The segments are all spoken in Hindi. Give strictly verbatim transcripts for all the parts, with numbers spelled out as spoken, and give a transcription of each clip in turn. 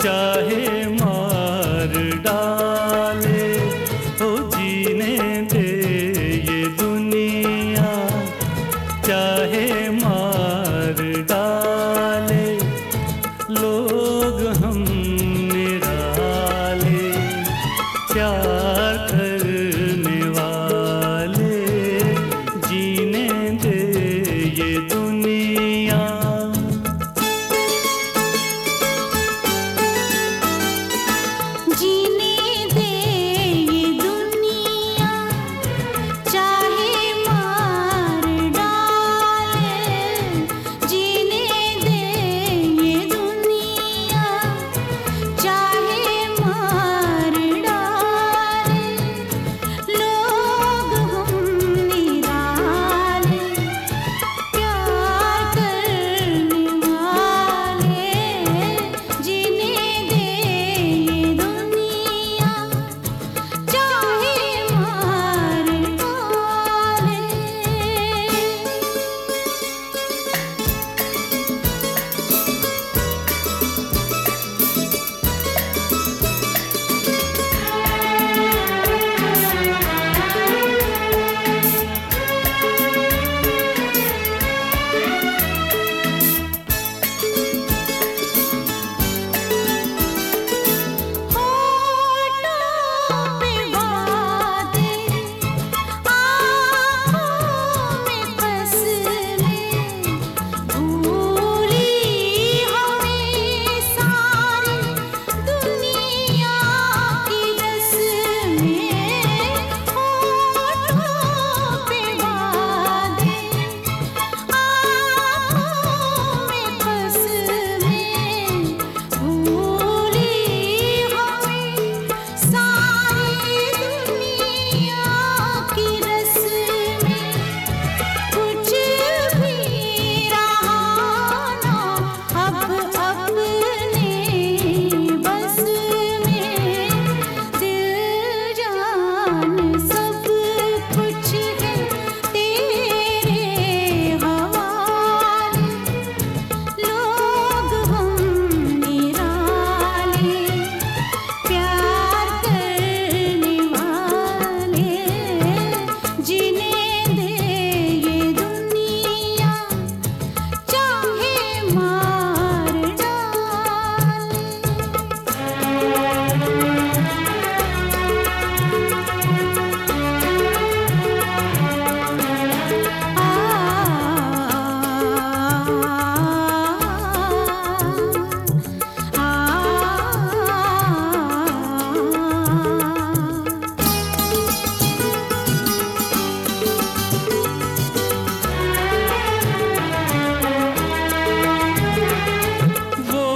चाहे मार डाले, ओ जीने दे ये दुनिया, चाहे मार डाले लोग हम निराले, प्यार करने वाले, जीने दे ये दुनिया। जीने दे ये दुनिया, चाहे मार डाले, जीने दे ये दुनिया, चाहे मार डाले लोग हम निराले, प्यार करने वाले, जीने दे ये दुनिया, चाहे मार डाले। होठों पे वादे, आँखों में कसमें, भूली हमें सारी दुनिया की रस्में। होठों पे वादे, आँखों में कसमें, भूली हमें सारी दुनिया की रस्में। कुछ भी रहा ना अब अपने बस में, दिल जान सब कुछ है तेरे हवाले, लोग हम निराले, प्यार करने वाले, जीने दे ये दुनिया, चाहे मार डाले। वो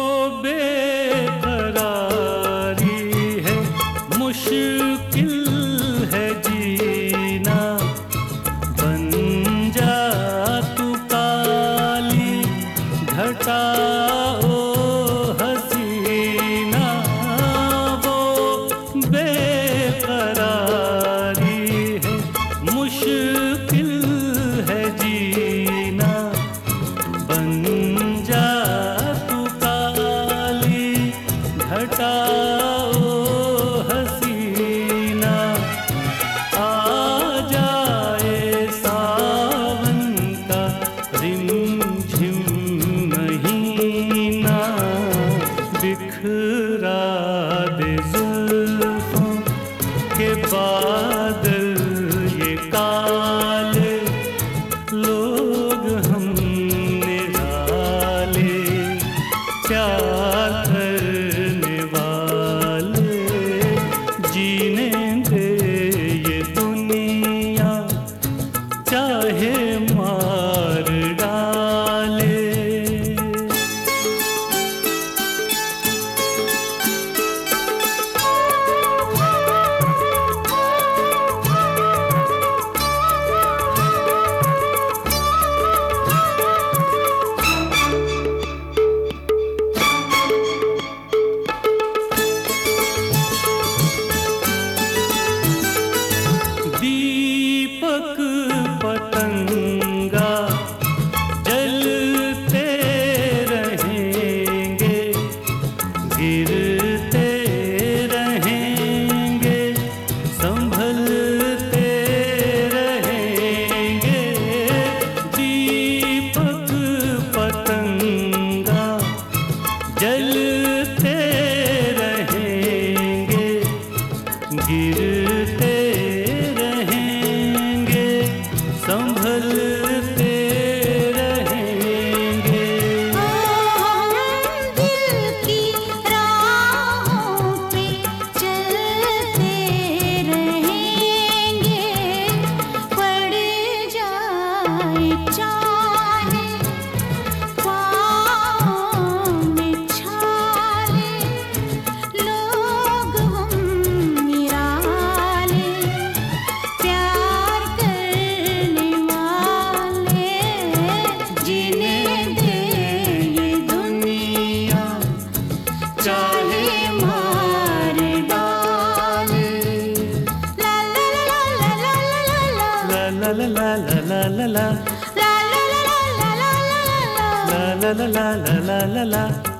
बेकरारी है, मुश्किल है जीना, बन जा तू काली घटा ओ हसीना। वो बेकरारी है, मुश्किल है जीना, बन जा तू काली घटा ओ हसीना। आ जाए सावन का रिमझिम महीना, बिखरा दे जुल्फों के बादल ये काले, लोग हम निराले, प्यार करने वाले, जीने दे ये दुनिया, चाहे मार डाले। ला ला ला ला ला ला